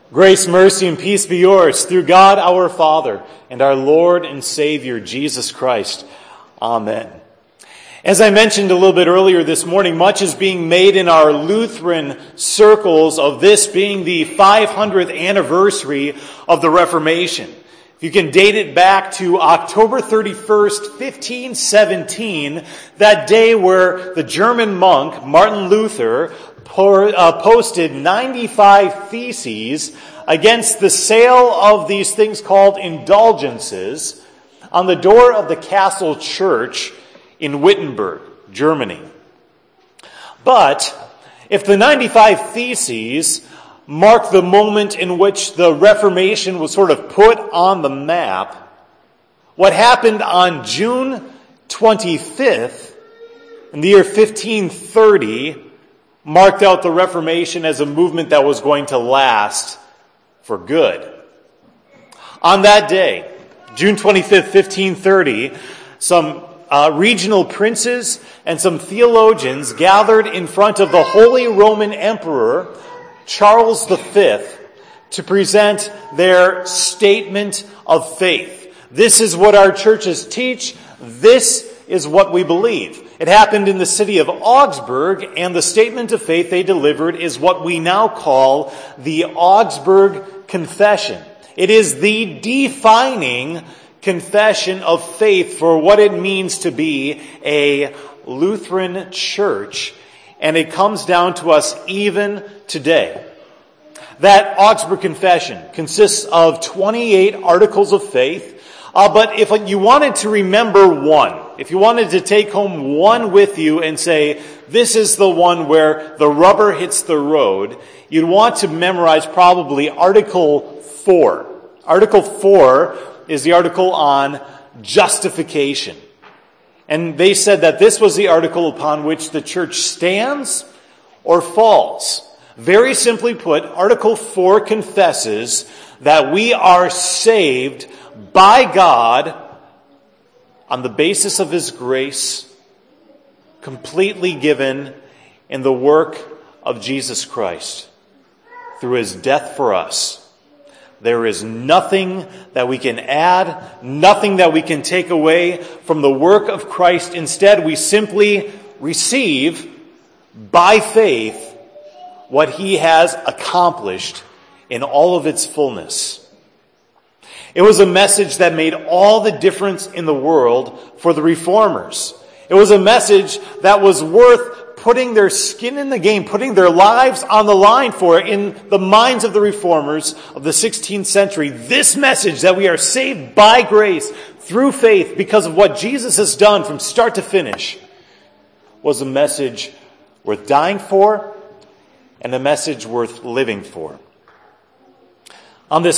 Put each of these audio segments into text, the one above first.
Grace, mercy, and peace be yours through God our Father and our Lord and Savior, Jesus Christ. Amen. As I mentioned a little bit earlier this morning, much is being made in our Lutheran circles of this being the 500th anniversary of the Reformation. You can date it back to October 31st, 1517, that day where the German monk Martin Luther posted 95 theses against the sale of these things called indulgences on the door of the Castle Church in Wittenberg, Germany. But if the 95 theses mark the moment in which the Reformation was sort of put on the map, what happened on June 25th in the year 1530 marked out the Reformation as a movement that was going to last for good. On that day, June 25th, 1530, some regional princes and some theologians gathered in front of the Holy Roman Emperor Charles V to present their statement of faith. This is what our churches teach. This is what we believe. It happened in the city of Augsburg, and the statement of faith they delivered is what we now call the Augsburg Confession. It is the defining confession of faith for what it means to be a Lutheran church, and it comes down to us even today. That Augsburg Confession consists of 28 articles of faith, but if you wanted to remember one, if you wanted to take home one with you and say, this is the one where the rubber hits the road, you'd want to memorize probably Article 4. Article 4 is the article on justification. And they said that this was the article upon which the church stands or falls. Very simply put, Article 4 confesses that we are saved by God on the basis of His grace, completely given in the work of Jesus Christ through His death for us. There is nothing that we can add, nothing that we can take away from the work of Christ. Instead, we simply receive by faith what He has accomplished in all of its fullness. It was a message that made all the difference in the world for the reformers. It was a message that was worth putting their skin in the game, putting their lives on the line for in the minds of the reformers of the 16th century. This message that we are saved by grace through faith because of what Jesus has done from start to finish was a message worth dying for and a message worth living for. On this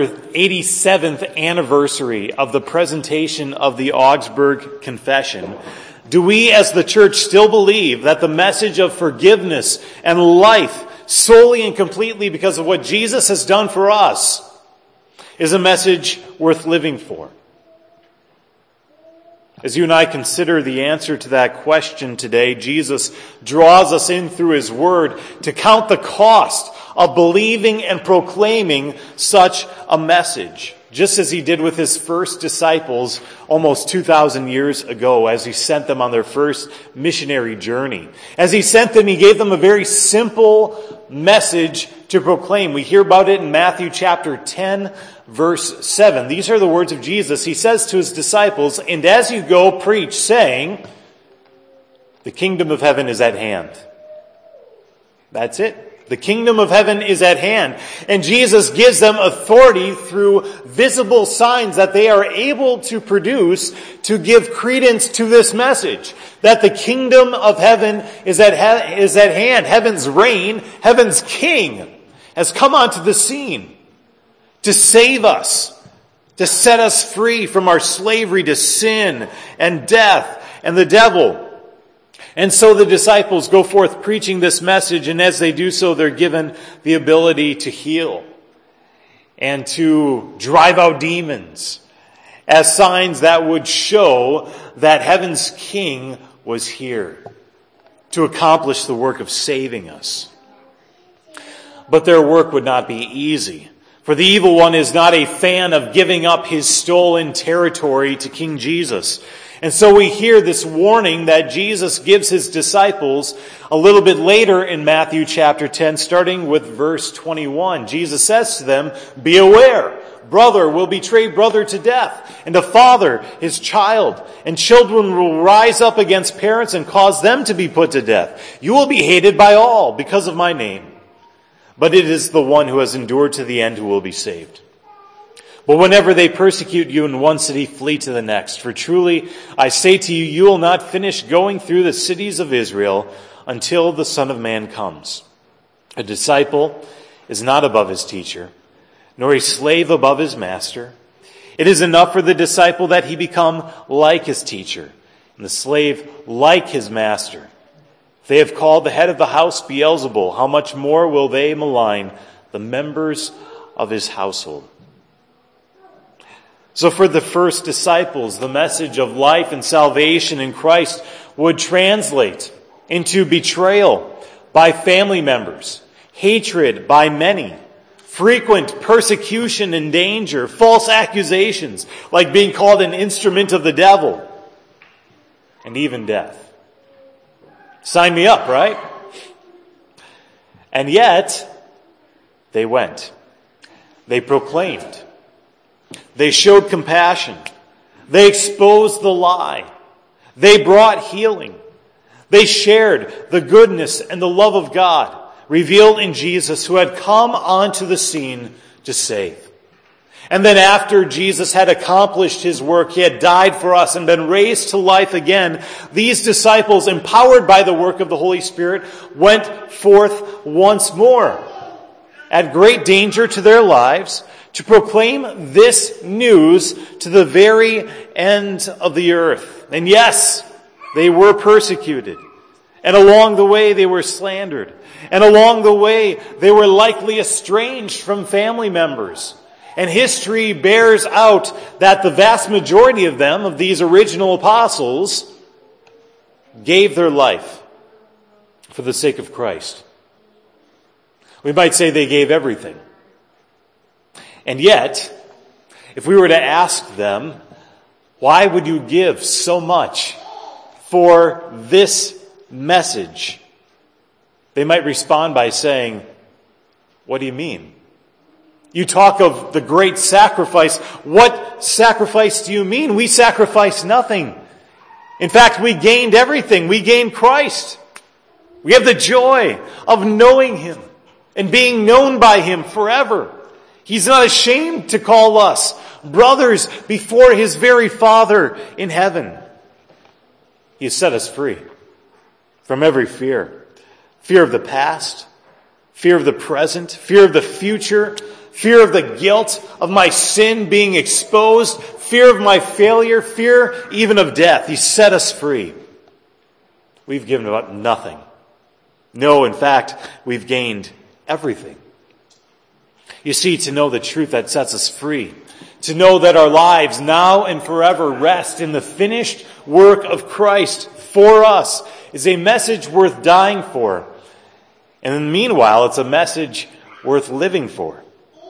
487th anniversary of the presentation of the Augsburg Confession, do we as the church still believe that the message of forgiveness and life solely and completely because of what Jesus has done for us is a message worth living for? As you and I consider the answer to that question today, Jesus draws us in through His Word to count the cost of believing and proclaiming such a message, just as He did with His first disciples almost 2,000 years ago as He sent them on their first missionary journey. As He sent them, He gave them a very simple message to proclaim. We hear about it in Matthew chapter 10, verse 7. These are the words of Jesus. He says to His disciples, "And as you go, preach, saying, the kingdom of heaven is at hand." That's it. The kingdom of heaven is at hand. And Jesus gives them authority through visible signs that they are able to produce to give credence to this message. That the kingdom of heaven is at hand. Heaven's reign, heaven's king has come onto the scene to save us, to set us free from our slavery to sin and death and the devil. And so the disciples go forth preaching this message, and as they do so, they're given the ability to heal and to drive out demons as signs that would show that heaven's King was here to accomplish the work of saving us. but their work would not be easy. For the evil one is not a fan of giving up his stolen territory to King Jesus. And so we hear this warning that Jesus gives his disciples a little bit later in Matthew chapter 10, starting with verse 21. Jesus says to them, "Be aware, brother will betray brother to death, and a father his child, and children will rise up against parents and cause them to be put to death. You will be hated by all because of my name. But it is the one who has endured to the end who will be saved. But whenever they persecute you in one city, flee to the next. For truly, I say to you, you will not finish going through the cities of Israel until the Son of Man comes. A disciple is not above his teacher, nor a slave above his master. It is enough for the disciple that he become like his teacher, and the slave like his master. If they have called the head of the house Beelzebul, how much more will they malign the members of his household?" So for the first disciples, the message of life and salvation in Christ would translate into betrayal by family members, hatred by many, frequent persecution and danger, false accusations, like being called an instrument of the devil, and even death. Sign me up, right? And yet, they went. They proclaimed. They showed compassion. They exposed the lie. They brought healing. They shared the goodness and the love of God revealed in Jesus, who had come onto the scene to save. And then after Jesus had accomplished his work, he had died for us and been raised to life again, these disciples, empowered by the work of the Holy Spirit, went forth once more, at great danger to their lives, to proclaim this news to the very end of the earth. And yes, they were persecuted. And along the way, they were slandered. And along the way, they were likely estranged from family members. And history bears out that the vast majority of them, of these original apostles, gave their life for the sake of Christ. We might say they gave everything. And yet, if we were to ask them, why would you give so much for this message? They might respond by saying, what do you mean? You talk of the great sacrifice. What sacrifice do you mean? We sacrificed nothing. In fact, we gained everything. We gained Christ. We have the joy of knowing him and being known by him forever. He's not ashamed to call us brothers before his very Father in heaven. He has set us free from every fear. Fear of the past, fear of the present, fear of the future, fear of the guilt of my sin being exposed, fear of my failure, fear even of death. He set us free. We've given up nothing. No, in fact, we've gained everything. You see, to know the truth that sets us free, to know that our lives now and forever rest in the finished work of Christ for us, is a message worth dying for. And meanwhile, it's a message worth living for.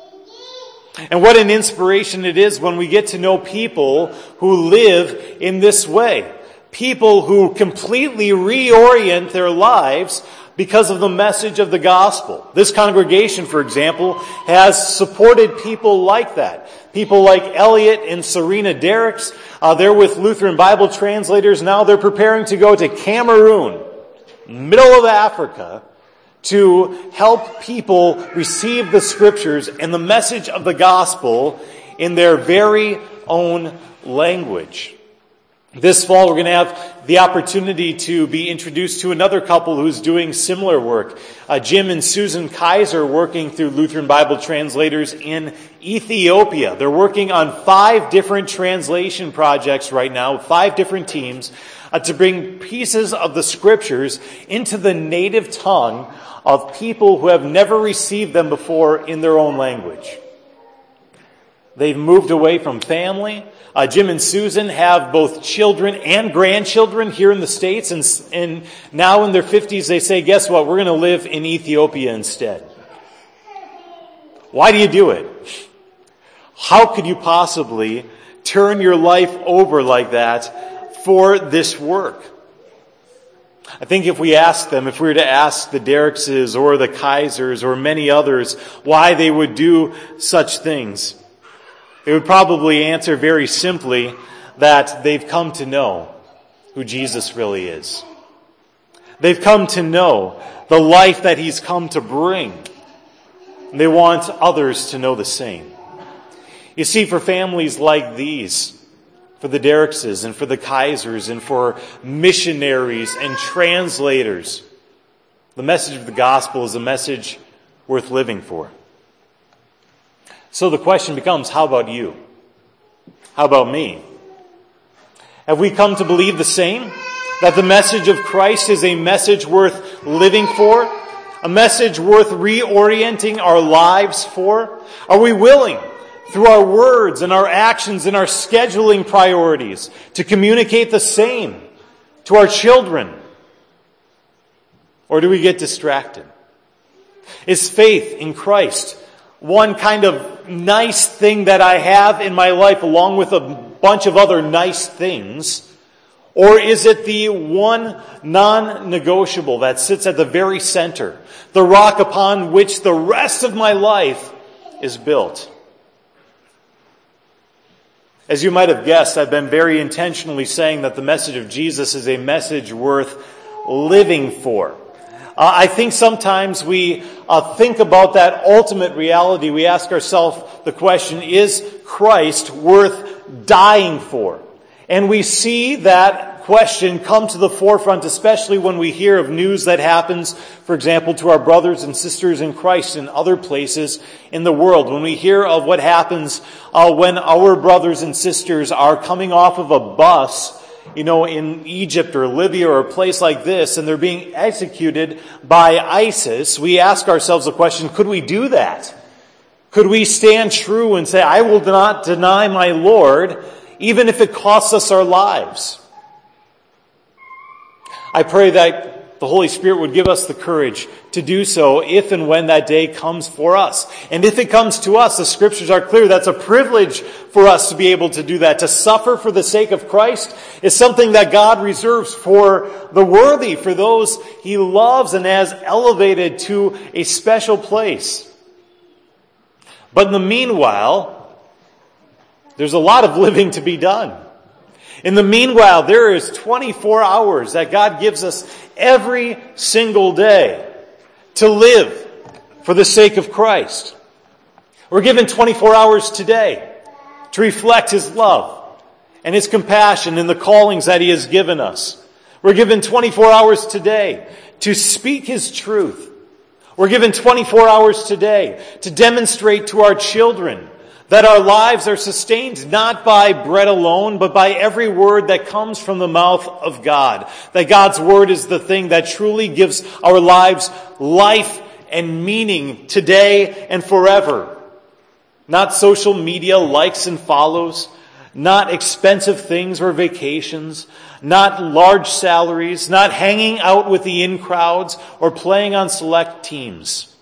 And what an inspiration it is when we get to know people who live in this way. People who completely reorient their lives because of the message of the gospel. This congregation, for example, has supported people like that. People like Elliot and Serena Derricks. They're with Lutheran Bible Translators now. They're preparing to go to Cameroon, middle of Africa, to help people receive the scriptures and the message of the gospel in their very own language. This fall, we're going to have the opportunity to be introduced to another couple who's doing similar work. Jim and Susan Kaiser, working through Lutheran Bible Translators in Ethiopia. They're working on 5 different translation projects right now, 5 different teams, to bring pieces of the scriptures into the native tongue of people who have never received them before in their own language. They've moved away from family. Jim and Susan have both children and grandchildren here in the States, and now in their 50s they say, guess what, we're going to live in Ethiopia instead. Why do you do it? How could you possibly turn your life over like that for this work? I think if we were to ask the Derrickses or the Kaisers or many others why they would do such things, they would probably answer very simply that they've come to know who Jesus really is. They've come to know the life that He's come to bring. And they want others to know the same. You see, for families like these, for the Derrickses and for the Kaisers and for missionaries and translators, the message of the gospel is a message worth living for. So the question becomes, how about you? How about me? Have we come to believe the same? That the message of Christ is a message worth living for? A message worth reorienting our lives for? Are we willing, through our words and our actions and our scheduling priorities, to communicate the same to our children? Or do we get distracted? Is faith in Christ one kind of nice thing that I have in my life along with a bunch of other nice things? Or is it the one non-negotiable that sits at the very center, the rock upon which the rest of my life is built? As you might have guessed, I've been very intentionally saying that the message of Jesus is a message worth living for. I think sometimes we think about that ultimate reality. We ask ourselves the question, is Christ worth dying for? And we see that question come to the forefront, especially when we hear of news that happens, for example, to our brothers and sisters in Christ in other places in the world. When we hear of what happens when our brothers and sisters are coming off of a bus, in Egypt or Libya or a place like this, and they're being executed by ISIS, we ask ourselves the question, could we do that? Could we stand true and say, I will not deny my Lord, even if it costs us our lives? I pray that the Holy Spirit would give us the courage to do so if and when that day comes for us. And if it comes to us, the Scriptures are clear, that's a privilege for us to be able to do that. To suffer for the sake of Christ is something that God reserves for the worthy, for those He loves and has elevated to a special place. But in the meanwhile, there's a lot of living to be done. In the meanwhile, there is 24 hours that God gives us every single day to live for the sake of Christ. We're given 24 hours today to reflect His love and His compassion in the callings that He has given us. We're given 24 hours today to speak His truth. We're given 24 hours today to demonstrate to our children that our lives are sustained not by bread alone, but by every word that comes from the mouth of God. That God's word is the thing that truly gives our lives life and meaning today and forever. Not social media likes and follows, not expensive things or vacations, not large salaries, not hanging out with the in crowds or playing on select teams.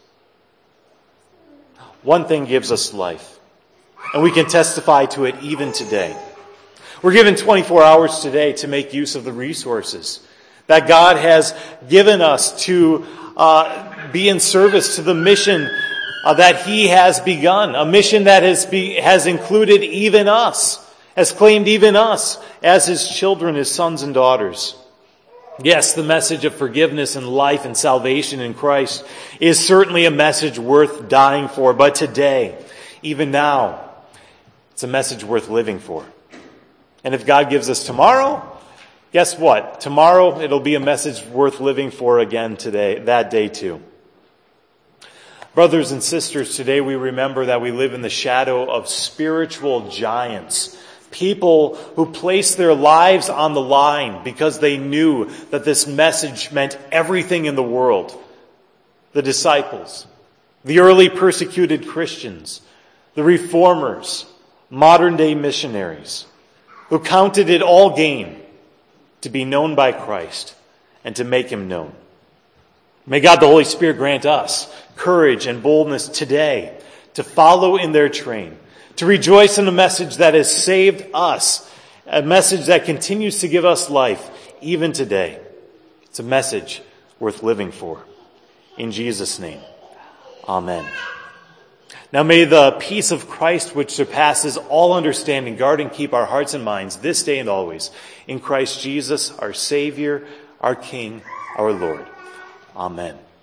One thing gives us life. And we can testify to it even today. We're given 24 hours today to make use of the resources that God has given us to be in service to the mission that He has begun. A mission that has included even us, has claimed even us as His children, His sons and daughters. Yes, the message of forgiveness and life and salvation in Christ is certainly a message worth dying for. But today, even now, it's a message worth living for. And if God gives us tomorrow, guess what? Tomorrow it'll be a message worth living for again today, that day too. Brothers and sisters, today we remember that we live in the shadow of spiritual giants. People who placed their lives on the line because they knew that this message meant everything in the world. The disciples, the early persecuted Christians, the reformers, modern-day missionaries who counted it all gain to be known by Christ and to make Him known. May God the Holy Spirit grant us courage and boldness today to follow in their train, to rejoice in a message that has saved us, a message that continues to give us life even today. It's a message worth living for. In Jesus' name, amen. Now may the peace of Christ, which surpasses all understanding, guard and keep our hearts and minds this day and always in Christ Jesus, our Savior, our King, our Lord. Amen.